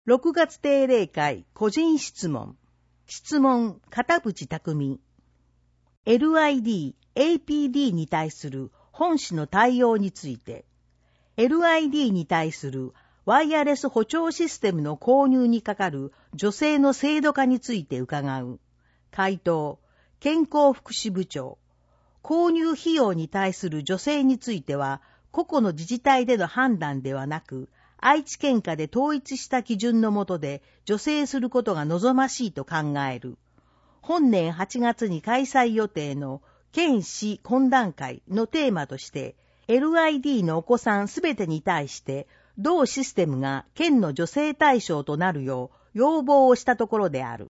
6月定例会個人質問。質問、片渕匠。LID、APD に対する本市の対応について、LID に対するワイヤレス補聴システムの購入にかかる助成の制度化について伺う。回答、健康福祉部長。購入費用に対する助成については、個々の自治体での判断ではなく、愛知県下で統一した基準の下で助成することが望ましいと考える。本年8月に開催予定の県市懇談会のテーマとして、LID のお子さんすべてに対して、同システムが県の助成対象となるよう要望をしたところである。